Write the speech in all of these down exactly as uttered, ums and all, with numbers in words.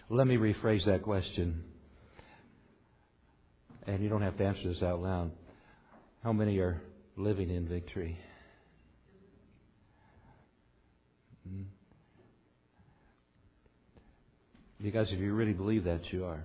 Let me rephrase that question. And you don't have to answer this out loud. How many are living in victory? Hmm. You guys, if you really believe that, you are.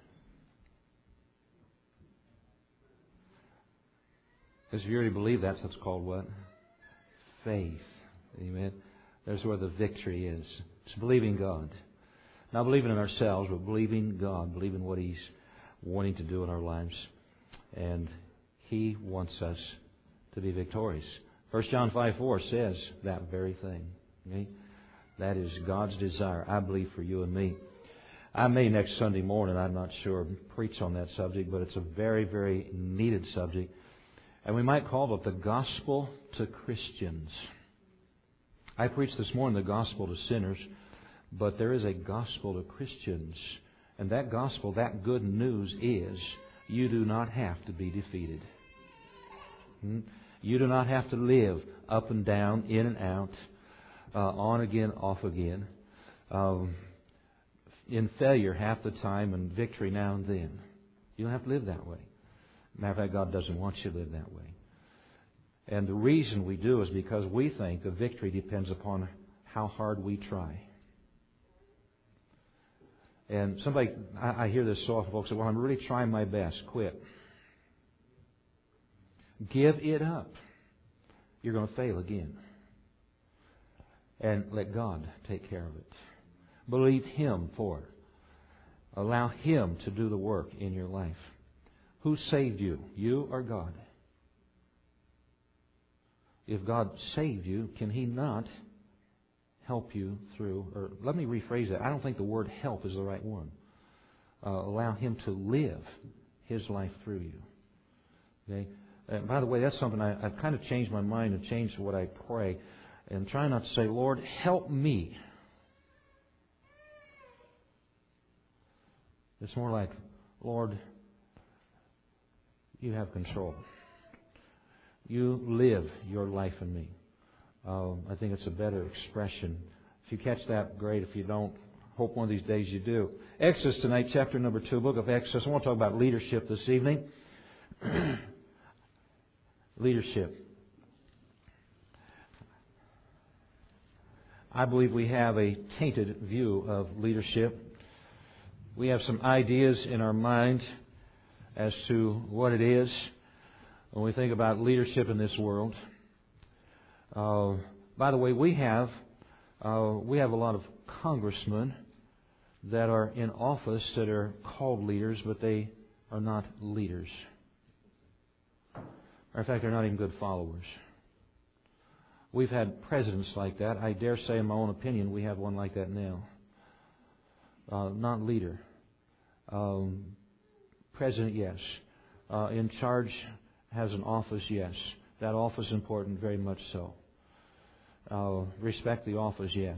Because if you really believe that's what's called what? Faith. Amen. There's where the victory is. It's believing God. Not believing in ourselves, but believing God. Believing what He's wanting to do in our lives. And He wants us to be victorious. First John five four says that very thing. Okay? That is God's desire, I believe, for you and me. I may next Sunday morning, I'm not sure, preach on that subject, but it's a very, very needed subject. And we might call it the gospel to Christians. I preached this morning the gospel to sinners, but there is a gospel to Christians. And that gospel, that good news is you do not have to be defeated. You do not have to live up and down, in and out, uh, on again, off again, um, in failure half the time and victory now and then. You don't have to live that way. Matter of fact, God doesn't want you to live that way. And the reason we do is because we think the victory depends upon how hard we try. And somebody, I, I hear this so often, folks say, well, I'm really trying my best. Quit. Give it up. You're going to fail again. And let God take care of it. Believe Him for it. Allow Him to do the work in your life. Who saved you? You or God? If God saved you, can He not help you through? Or let me rephrase that. I don't think the word help is the right one. Uh, allow Him to live His life through you. Okay? And by the way, that's something I, I've kind of changed my mind and changed what I pray. And try not to say, Lord, help me. It's more like, Lord, You have control. You live your life in me. Um, I think it's a better expression. If you catch that, great. If you don't, hope one of these days you do. Exodus tonight, chapter number two, book of Exodus. I want to talk about leadership this evening. Leadership. I believe we have a tainted view of leadership. We have some ideas in our mind as to what it is when we think about leadership in this world. Uh, by the way, we have uh, we have a lot of congressmen that are in office that are called leaders, but they are not leaders. Or in fact, they're not even good followers. We've had presidents like that. I dare say, in my own opinion, we have one like that now. Uh, not leader. Um, president, yes. Uh, in charge, has an office, yes. That office is important, very much so. Uh, respect the office, yes.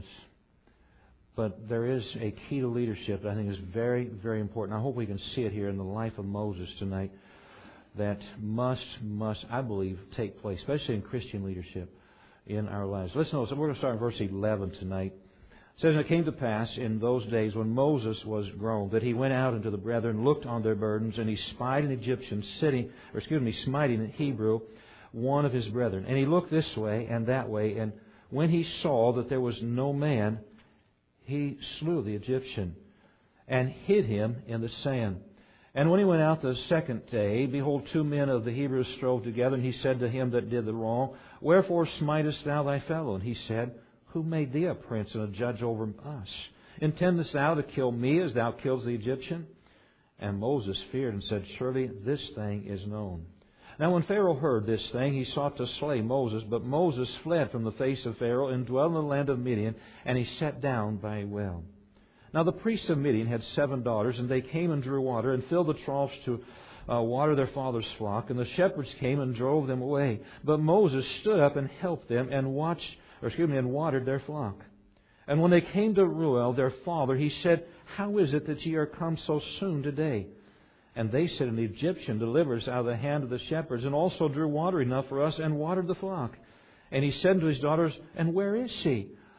But there is a key to leadership that I think is very, very important. I hope we can see it here in the life of Moses tonight. That must, must, I believe, take place, especially in Christian leadership in our lives. Listen to this. We're going to start in verse eleven tonight. It says, and it came to pass in those days when Moses was grown, that he went out unto the brethren, looked on their burdens, and he spied an Egyptian sitting, or excuse me, smiting in Hebrew, one of his brethren. And he looked this way and that way, and when he saw that there was no man, he slew the Egyptian, and hid him in the sand. And when he went out the second day, behold, two men of the Hebrews strove together, and he said to him that did the wrong, Wherefore smitest thou thy fellow? And he said, Who made thee a prince and a judge over us? Intendest thou to kill me as thou killest the Egyptian? And Moses feared and said, Surely this thing is known. Now when Pharaoh heard this thing, he sought to slay Moses, but Moses fled from the face of Pharaoh and dwelt in the land of Midian, and he sat down by a well. Now the priests of Midian had seven daughters, and they came and drew water and filled the troughs to uh, water their father's flock. And the shepherds came and drove them away. But Moses stood up and helped them and watched, or excuse me, and watered their flock. And when they came to Reuel, their father, he said, How is it that ye are come so soon today? And they said, An Egyptian delivered us out of the hand of the shepherds, and also drew water enough for us, and watered the flock. And he said to his daughters, And where is he?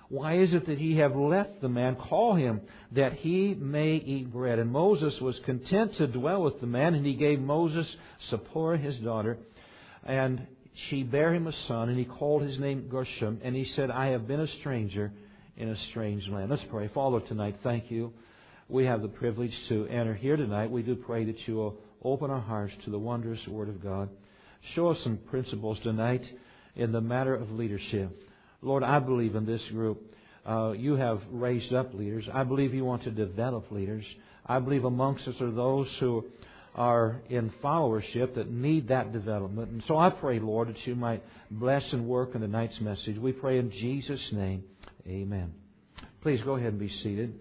Why is it that ye have left the man? Call him, that he may eat bread. And Moses was content to dwell with the man, and he gave Moses Zipporah his daughter, and she bare him a son, and he called his name Gershom, and he said, I have been a stranger in a strange land. Let's pray. Father, tonight, thank you. We have the privilege to enter here tonight. We do pray that you will open our hearts to the wondrous Word of God. Show us some principles tonight in the matter of leadership. Lord, I believe in this group. Uh, you have raised up leaders. I believe you want to develop leaders. I believe amongst us are those who are in followership that need that development. And so I pray, Lord, that you might bless and work in tonight's message. We pray in Jesus' name. Amen. Please go ahead and be seated.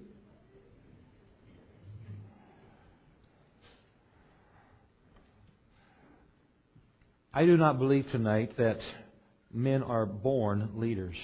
I do not believe tonight that men are born leaders.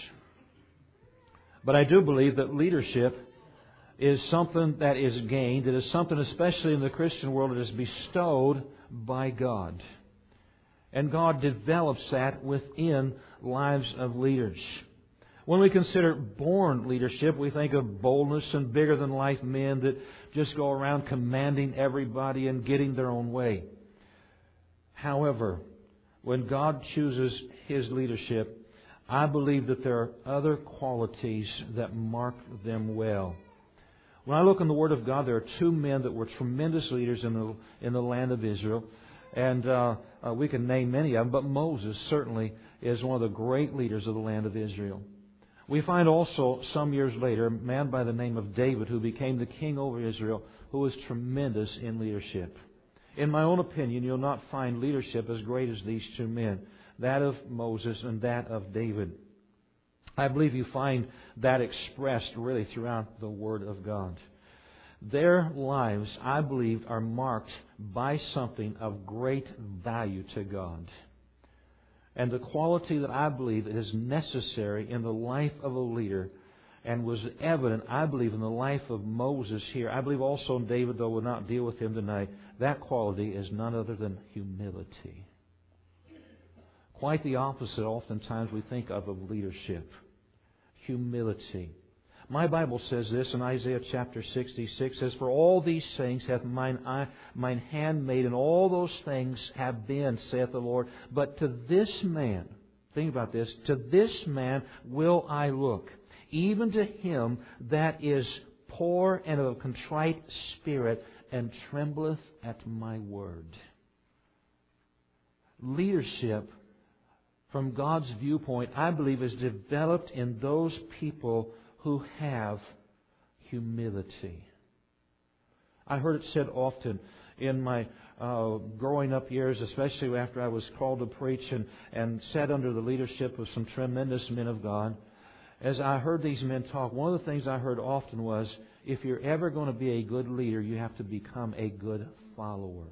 But I do believe that leadership is something that is gained. It is something, especially in the Christian world, that is bestowed by God. And God develops that within lives of leaders. When we consider born leadership, we think of boldness and bigger-than-life men that just go around commanding everybody and getting their own way. However, when God chooses His leadership, I believe that there are other qualities that mark them well. When I look in the Word of God, there are two men that were tremendous leaders in the in the land of Israel. And uh, uh, we can name many of them, but Moses certainly is one of the great leaders of the land of Israel. We find also, some years later, a man by the name of David, who became the king over Israel, who was tremendous in leadership. In my own opinion, you'll not find leadership as great as these two men, that of Moses and that of David. I believe you find that expressed really throughout the Word of God. Their lives, I believe, are marked by something of great value to God. And the quality that I believe is necessary in the life of a leader and was evident, I believe, in the life of Moses here. I believe also in David, though we'll not deal with him tonight. That quality is none other than humility. Quite the opposite, oftentimes, we think of of leadership. Humility. My Bible says this in Isaiah chapter sixty-six, says, For all these things hath mine eye, mine hand made, and all those things have been, saith the Lord. But to this man, think about this, to this man will I look, even to him that is poor and of a contrite spirit, and trembleth at my word. Leadership, from God's viewpoint, I believe, is developed in those people who have humility. I heard it said often in my uh, growing up years, especially after I was called to preach and, and sat under the leadership of some tremendous men of God. As I heard these men talk, one of the things I heard often was, if you're ever going to be a good leader, you have to become a good follower.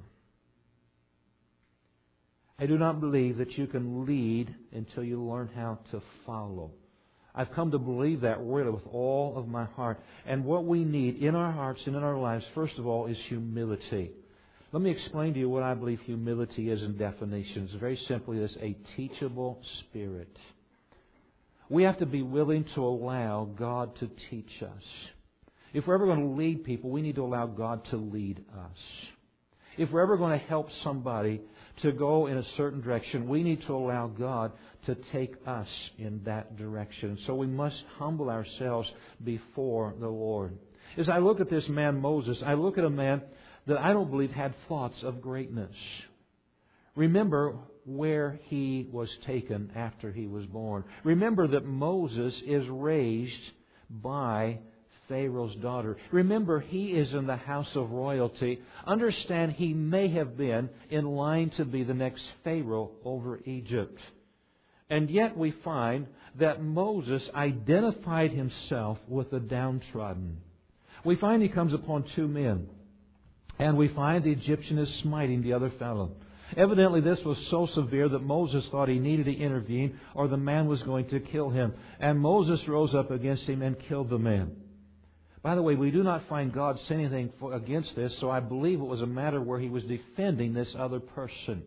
I do not believe that you can lead until you learn how to follow. I've come to believe that really with all of my heart. And what we need in our hearts and in our lives, first of all, is humility. Let me explain to you what I believe humility is in definitions. Very simply, it's a teachable spirit. We have to be willing to allow God to teach us. If we're ever going to lead people, we need to allow God to lead us. If we're ever going to help somebody to go in a certain direction, we need to allow God to take us in that direction. So we must humble ourselves before the Lord. As I look at this man Moses, I look at a man that I don't believe had thoughts of greatness. Remember where he was taken after he was born. Remember that Moses is raised by Pharaoh's daughter. Remember, he is in the house of royalty. Understand, he may have been in line to be the next Pharaoh over Egypt. And yet we find that Moses identified himself with the downtrodden. We find he comes upon two men. And we find the Egyptian is smiting the other fellow. Evidently, this was so severe that Moses thought he needed to intervene or the man was going to kill him. And Moses rose up against him and killed the man. By the way, we do not find God saying anything for, against this, so I believe it was a matter where he was defending this other person.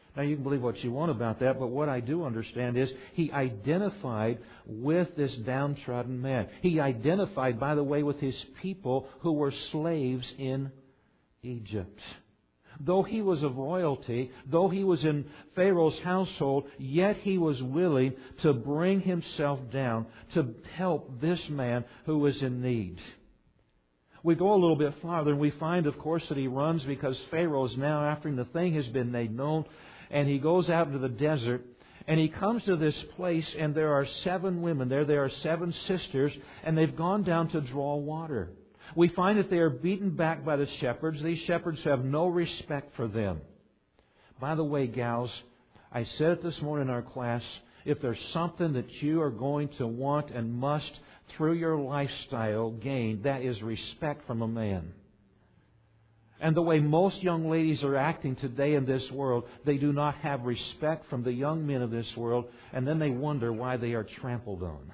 Now, you can believe what you want about that, but what I do understand is he identified with this downtrodden man. He identified, by the way, with his people who were slaves in Egypt. Though he was of royalty, though he was in Pharaoh's household, yet he was willing to bring himself down to help this man who was in need. We go a little bit farther and we find, of course, that he runs because Pharaoh is now after him. The thing has been made known. And he goes out into the desert, and he comes to this place, and there are seven women there. There are seven sisters, and they've gone down to draw water. We find that they are beaten back by the shepherds. These shepherds have no respect for them. By the way, gals, I said it this morning in our class, if there's something that you are going to want and must, through your lifestyle, gain, that is respect from a man. And the way most young ladies are acting today in this world, they do not have respect from the young men of this world, and then they wonder why they are trampled on.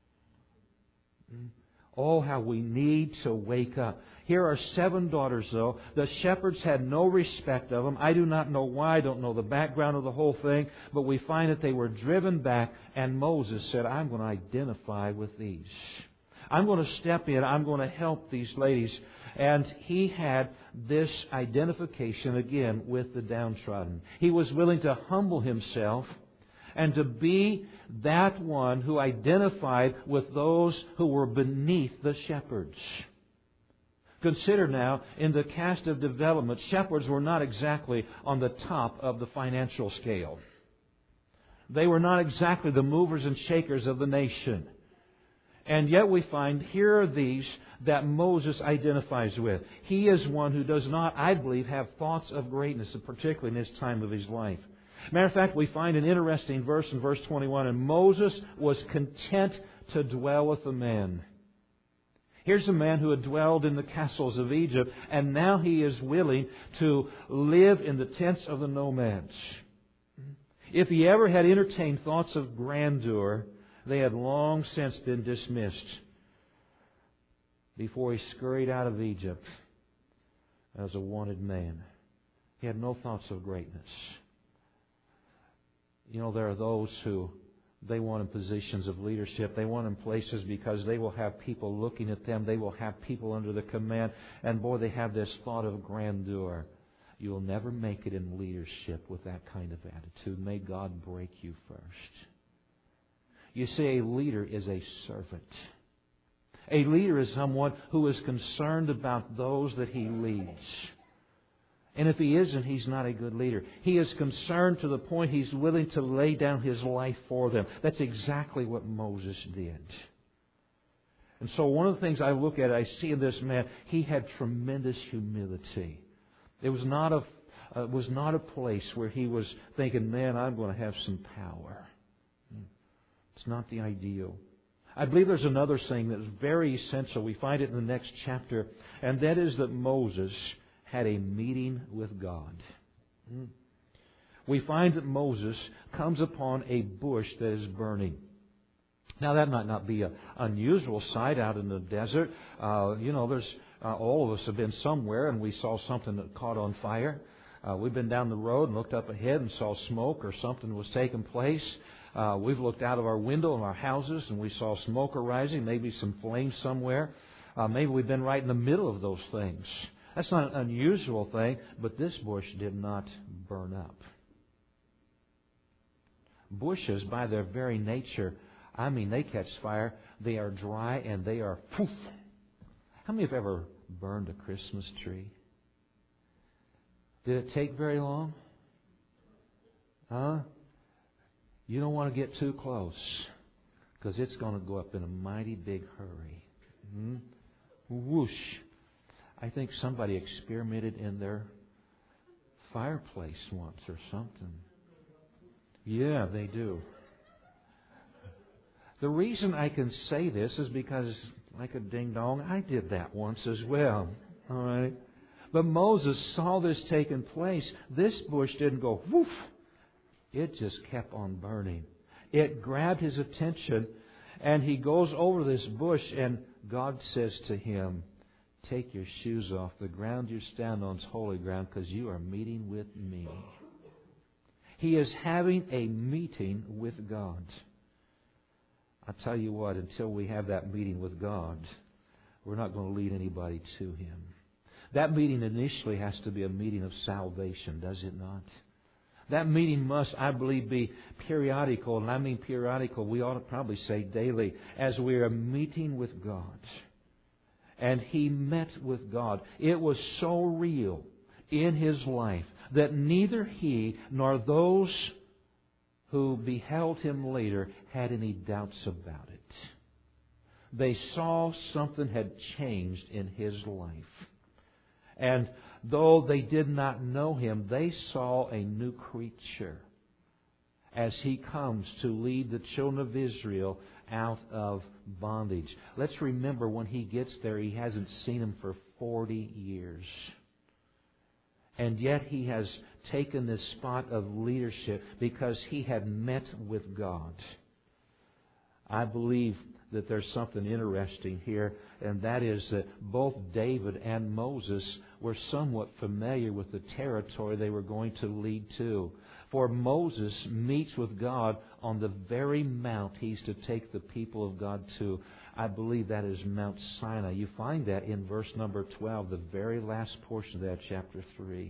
Oh, how we need to wake up. Here are seven daughters, though. The shepherds had no respect of them. I do not know why. I don't know the background of the whole thing. But we find that they were driven back, and Moses said, I'm going to identify with these. I'm going to step in. I'm going to help these ladies. And he had this identification, again, with the downtrodden. He was willing to humble himself and to be that one who identified with those who were beneath the shepherds. Consider now, in the cast of development, shepherds were not exactly on the top of the financial scale. They were not exactly the movers and shakers of the nation. And yet we find here are these that Moses identifies with. He is one who does not, I believe, have thoughts of greatness, particularly in this time of his life. Matter of fact, we find an interesting verse in verse twenty-one. And Moses was content to dwell with the man. Here's a man who had dwelled in the castles of Egypt, and now he is willing to live in the tents of the nomads. If he ever had entertained thoughts of grandeur, they had long since been dismissed before he scurried out of Egypt as a wanted man. He had no thoughts of greatness. You know, there are those who, they want in positions of leadership. They want in places because they will have people looking at them. They will have people under the command. And boy, they have this thought of grandeur. You will never make it in leadership with that kind of attitude. May God break you first. You see, a leader is a servant. A leader is someone who is concerned about those that he leads. And if he isn't, he's not a good leader. He is concerned to the point he's willing to lay down his life for them. That's exactly what Moses did. And so one of the things I look at, I see in this man, he had tremendous humility. It was not a, uh, it was not a place where he was thinking, man, I'm going to have some power. It's not the ideal. I believe there's another thing that is very essential. We find it in the next chapter, and that is that Moses had a meeting with God. We find that Moses comes upon a bush that is burning. Now, that might not be an unusual sight out in the desert. Uh, you know, there's uh, all of us have been somewhere and we saw something that caught on fire. Uh, we've been down the road and looked up ahead and saw smoke or something was taking place. Uh, we've looked out of our window in our houses and we saw smoke arising, maybe some flames somewhere. Uh, maybe we've been right in the middle of those things. That's not an unusual thing, but this bush did not burn up. Bushes, by their very nature, I mean, they catch fire. They are dry and they are poof. How many have ever burned a Christmas tree? Did it take very long? Huh? You don't want to get too close because it's going to go up in a mighty big hurry. Mm-hmm. Whoosh. I think somebody experimented in their fireplace once or something. Yeah, they do. The reason I can say this is because, like a ding-dong, I did that once as well. All right? But Moses saw this taking place. This bush didn't go woof. It just kept on burning. It grabbed his attention, and he goes over this bush, and God says to him, take your shoes off. The ground you stand on is holy ground because you are meeting with me. He is having a meeting with God. I tell you what, until we have that meeting with God, we're not going to lead anybody to Him. That meeting initially has to be a meeting of salvation, does it not? That meeting must, I believe, be periodical. And I mean periodical, we ought to probably say daily, as we are meeting with God. And he met with God. It was so real in his life that neither he nor those who beheld him later had any doubts about it. They saw something had changed in his life. And though they did not know him, they saw a new creature as he comes to lead the children of Israel out of bondage. Let's remember, when he gets there, he hasn't seen them for forty years. And yet he has taken this spot of leadership because he had met with God. I believe that there's something interesting here, and that is that both David and Moses were somewhat familiar with the territory they were going to lead to. For Moses meets with God on the very mount he's to take the people of God to. I believe that is Mount Sinai. You find that in verse number twelve, the very last portion of that chapter three.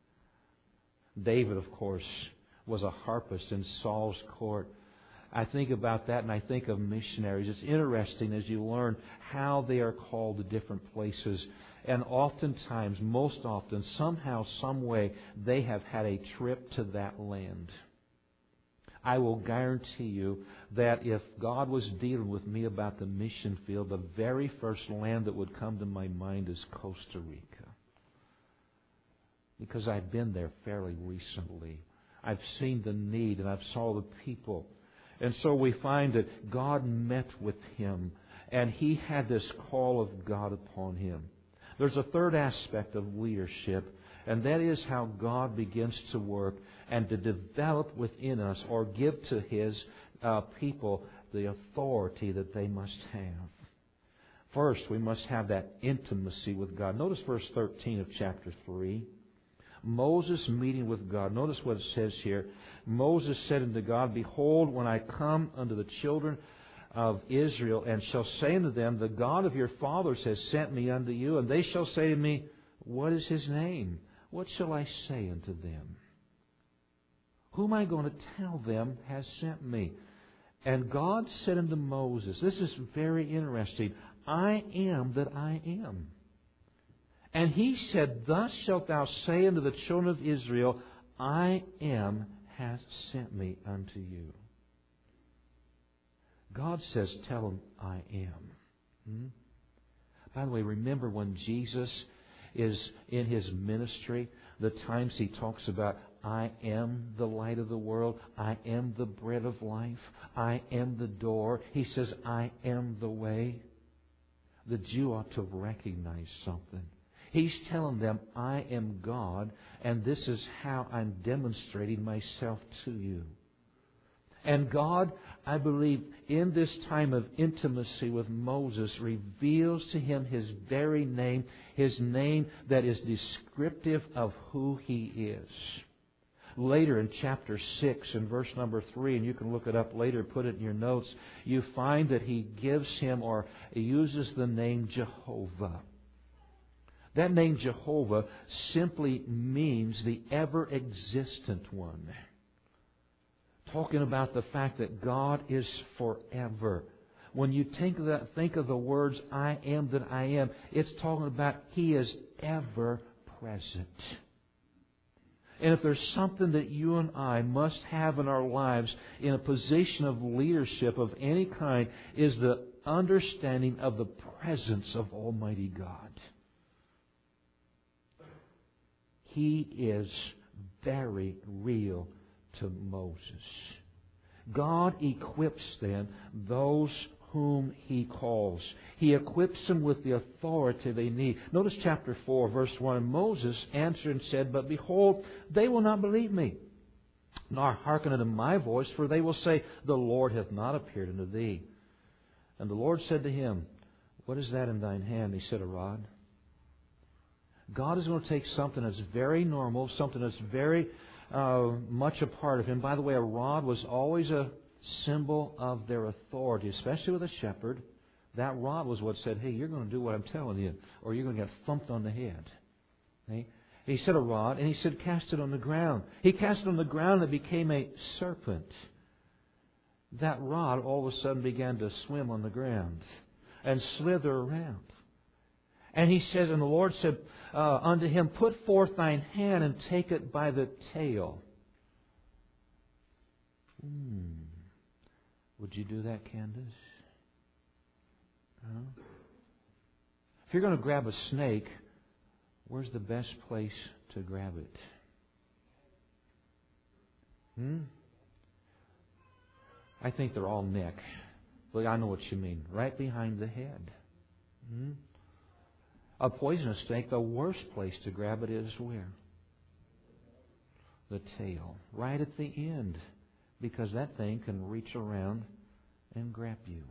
David, of course, was a harpist in Saul's court. I think about that and I think of missionaries. It's interesting as you learn how they are called to different places. And oftentimes, most often, somehow, some way, they have had a trip to that land. I will guarantee you that if God was dealing with me about the mission field, the very first land that would come to my mind is Costa Rica. Because I've been there fairly recently. I've seen the need and I've saw the people. And so we find that God met with him and he had this call of God upon him. There's a third aspect of leadership, and that is how God begins to work and to develop within us or give to His uh, people the authority that they must have. First, we must have that intimacy with God. Notice verse thirteen of chapter three. Moses meeting with God. Notice what it says here. Moses said unto God, Behold, when I come unto the children of Israel, and shall say unto them, The God of your fathers has sent me unto you, and they shall say to me, What is His name? What shall I say unto them? Who am I going to tell them has sent me? And God said unto Moses, this is very interesting, I am that I am. And He said, Thus shalt thou say unto the children of Israel, I am hath sent me unto you. God says, tell them, I am. Hmm? By the way, remember when Jesus is in His ministry, the times He talks about, I am the light of the world. I am the bread of life. I am the door. He says, I am the way. The Jew ought to recognize something. He's telling them, I am God, and this is how I'm demonstrating myself to you. And God, I believe, in this time of intimacy with Moses, reveals to him His very name, His name that is descriptive of who He is. Later in chapter six and verse number three, and you can look it up later, put it in your notes, you find that He gives him or uses the name Jehovah. That name Jehovah simply means the ever-existent one. Talking about the fact that God is forever. When you think of, that, think of the words, I am that I am, it's talking about He is ever present. And if there's something that you and I must have in our lives in a position of leadership of any kind, is the understanding of the presence of Almighty God. He is very real to Moses. God equips then those whom He calls. He equips them with the authority they need. Notice chapter four, verse one. And Moses answered and said, But behold, they will not believe me, nor hearken unto my voice, for they will say, The Lord hath not appeared unto thee. And the Lord said to him, What is that in thine hand? He said, A rod. God is going to take something that's very normal, something that's very uh, much a part of him. By the way, a rod was always a symbol of their authority, especially with a shepherd. That rod was what said, hey, you're going to do what I'm telling you, or you're going to get thumped on the head. Okay? He said a rod, and he said cast it on the ground. He cast it on the ground, and it became a serpent. That rod all of a sudden began to swim on the ground and slither around. And he says, and the Lord said uh, unto him, put forth thine hand and take it by the tail. Hmm. Would you do that, Candace? Huh? If you're going to grab a snake, where's the best place to grab it? Hmm? I think they're all neck. But I know what you mean. Right behind the head. Hmm? A poisonous snake, the worst place to grab it is where? The tail. Right at the end. Because that thing can reach around and grab you.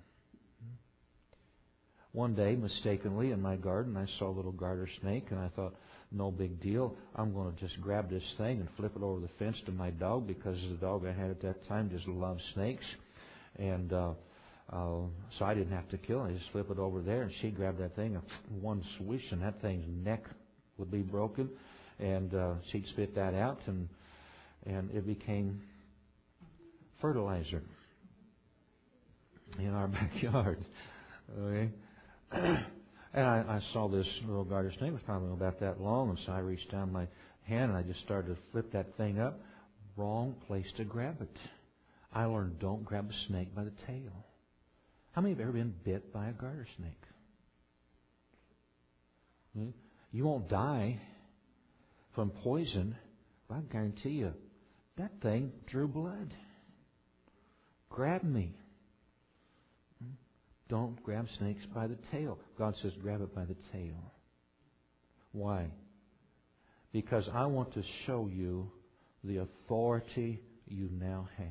One day, mistakenly, in my garden, I saw a little garter snake, and I thought, no big deal. I'm going to just grab this thing and flip it over the fence to my dog, because the dog I had at that time just loved snakes. And uh, uh, so I didn't have to kill it. I just flip it over there, and she grabbed that thing, and one swish, and that thing's neck would be broken. And uh, she'd spit that out, and and it became fertilizer in our backyard. Okay. And I, I saw this little garter snake. It was probably about that long, and so I reached down my hand and I just started to flip that thing up. Wrong place to grab it. I learned, don't grab a snake by the tail. How many have ever been bit by a garter snake? Hmm? You won't die from poison, but I guarantee you, that thing drew blood. Grab me. Don't grab snakes by the tail. God says grab it by the tail. Why? Because I want to show you the authority you now have.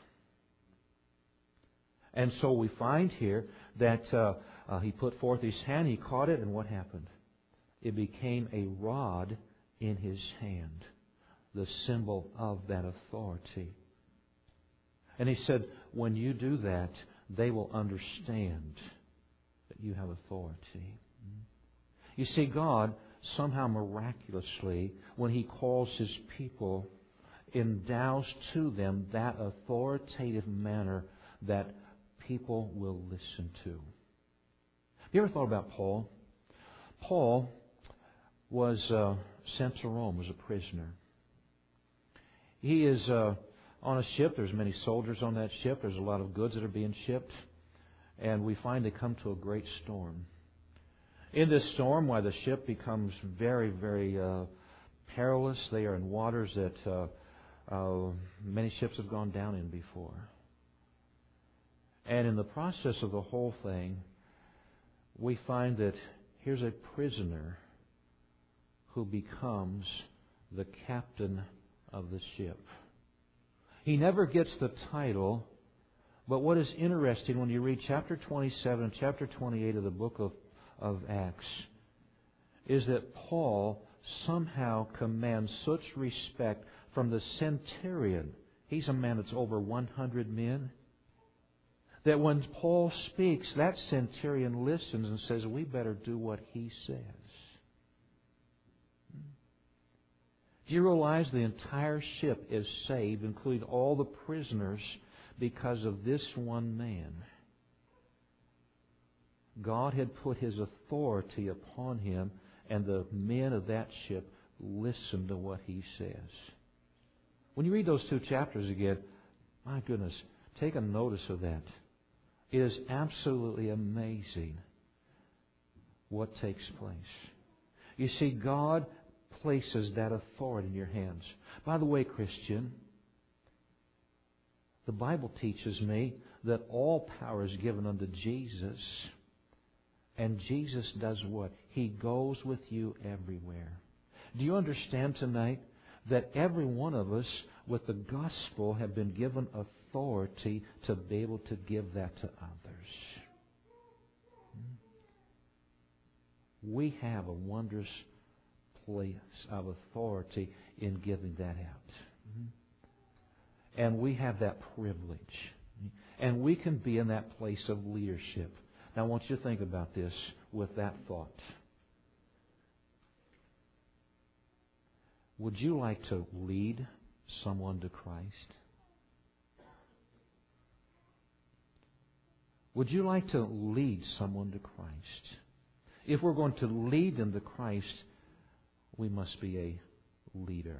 And so we find here that uh, uh, he put forth his hand, he caught it, and what happened? It became a rod in his hand, the symbol of that authority. And he said, when you do that, they will understand that you have authority. You see, God somehow miraculously, when He calls His people, endows to them that authoritative manner that people will listen to. Have you ever thought about Paul? Paul was uh, sent to Rome as a prisoner. He is Uh, On a ship, there's many soldiers on that ship. There's a lot of goods that are being shipped. And we find they come to a great storm. In this storm, why the ship becomes very, very uh, perilous. They are in waters that uh, uh, many ships have gone down in before. And in the process of the whole thing, we find that here's a prisoner who becomes the captain of the ship. He never gets the title, but what is interesting when you read chapter twenty-seven and chapter twenty-eight of the book of, of Acts is that Paul somehow commands such respect from the centurion. He's a man that's over one hundred men. That when Paul speaks, that centurion listens and says, we better do what he says. Do you realize the entire ship is saved, including all the prisoners, because of this one man? God had put His authority upon him, and the men of that ship listened to what he says. When you read those two chapters again, my goodness, take a notice of that. It is absolutely amazing what takes place. You see, God places that authority in your hands. By the way, Christian, the Bible teaches me that all power is given unto Jesus. And Jesus does what? He goes with you everywhere. Do you understand tonight that every one of us with the gospel have been given authority to be able to give that to others? We have a wondrous place of authority in giving that out. Mm-hmm. And we have that privilege. And we can be in that place of leadership. Now I want you to think about this with that thought. Would you like to lead someone to Christ? Would you like to lead someone to Christ? If we're going to lead them to Christ, we must be a leader.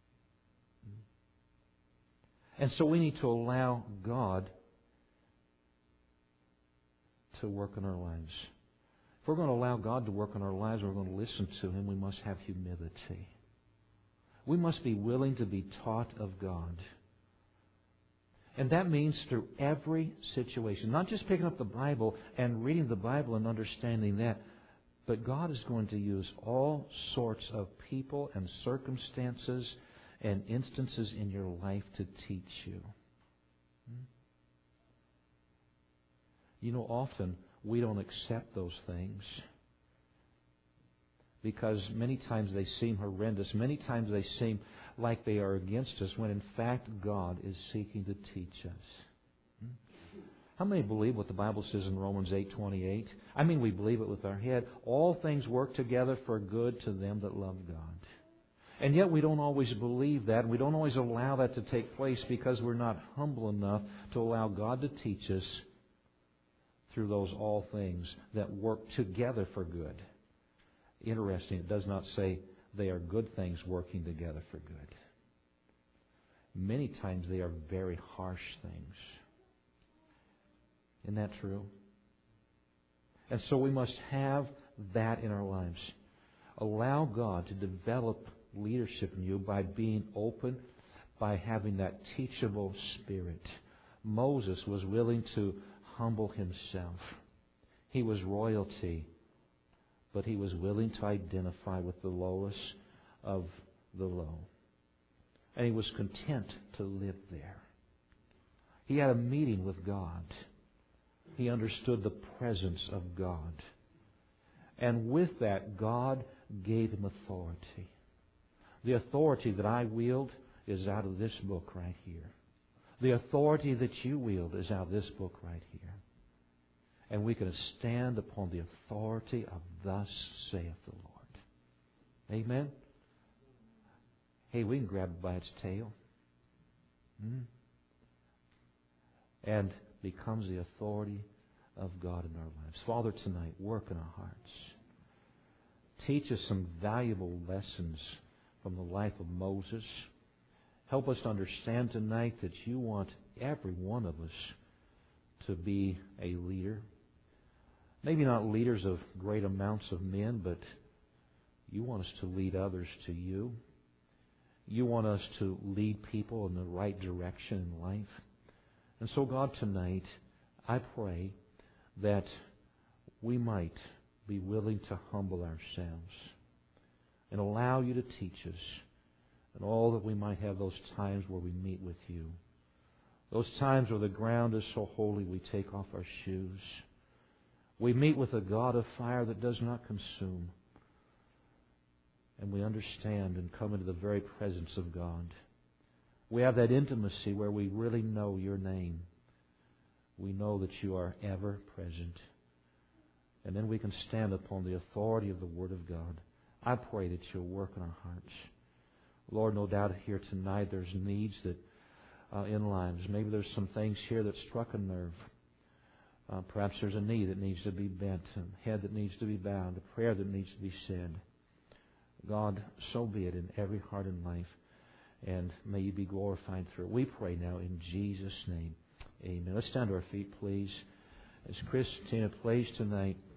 And so we need to allow God to work in our lives. If we're going to allow God to work in our lives, we're going to listen to Him, we must have humility. We must be willing to be taught of God. And that means through every situation. Not just picking up the Bible and reading the Bible and understanding that, but God is going to use all sorts of people and circumstances and instances in your life to teach you. You know, often we don't accept those things because many times they seem horrendous. Many times they seem like they are against us when in fact God is seeking to teach us. How many believe what the Bible says in Romans eight twenty-eight? I mean, we believe it with our head. All things work together for good to them that love God. And yet we don't always believe that. We don't always allow that to take place because we're not humble enough to allow God to teach us through those all things that work together for good. Interesting, it does not say they are good things working together for good. Many times they are very harsh things. Isn't that true? And so we must have that in our lives. Allow God to develop leadership in you by being open, by having that teachable spirit. Moses was willing to humble himself. He was royalty, but he was willing to identify with the lowest of the low. And he was content to live there. He had a meeting with God. He understood the presence of God. And with that, God gave him authority. The authority that I wield is out of this book right here. The authority that you wield is out of this book right here. And we can stand upon the authority of thus saith the Lord. Amen? Hey, we can grab it by its tail. Hmm? And becomes the authority of God in our lives. Father, tonight, work in our hearts. Teach us some valuable lessons from the life of Moses. Help us to understand tonight that you want every one of us to be a leader. Maybe not leaders of great amounts of men, but you want us to lead others to you. You want us to lead people in the right direction in life. And so, God, tonight, I pray that we might be willing to humble ourselves and allow you to teach us, and all that we might have those times where we meet with you. Those times where the ground is so holy we take off our shoes. We meet with a God of fire that does not consume. And we understand and come into the very presence of God. We have that intimacy where we really know your name. We know that you are ever present. And then we can stand upon the authority of the Word of God. I pray that you'll work in our hearts. Lord, no doubt here tonight there's needs that uh, in lives. Maybe there's some things here that struck a nerve. Uh, perhaps there's a knee that needs to be bent, a head that needs to be bowed, a prayer that needs to be said. God, so be it in every heart and life. And may you be glorified through it. We pray now in Jesus' name. Amen. Let's stand to our feet, please. As Christina plays tonight.